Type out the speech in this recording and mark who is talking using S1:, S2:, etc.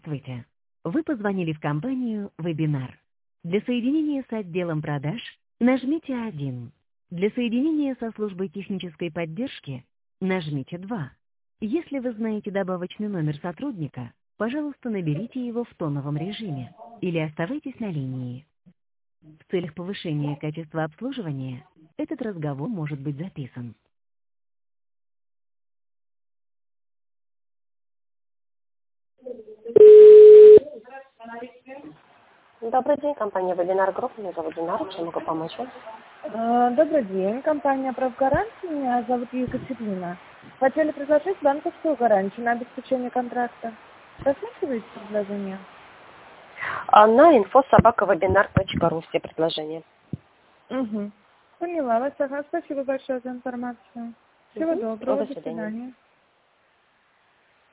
S1: Здравствуйте. Вы позвонили в компанию «Вебинар». Для соединения с отделом продаж нажмите 1. Для соединения со службой технической поддержки нажмите 2. Если вы знаете добавочный номер сотрудника, пожалуйста, наберите его в тоновом режиме или оставайтесь на линии. В целях повышения качества обслуживания этот разговор может быть записан.
S2: Добрый день, компания Вебинар Групп. Меня зовут Динара. Чем могу помочь вам?
S3: Добрый день, компания «Правгарантия». Меня зовут Екатерина. Хотели предложить банковскую гарантию на обеспечение контракта. Рассматриваете предложение?
S2: На info@webinar.ru все предложения.
S3: Угу. Поняла вас. Ага, спасибо большое за информацию. Всего доброго.
S2: До свидания.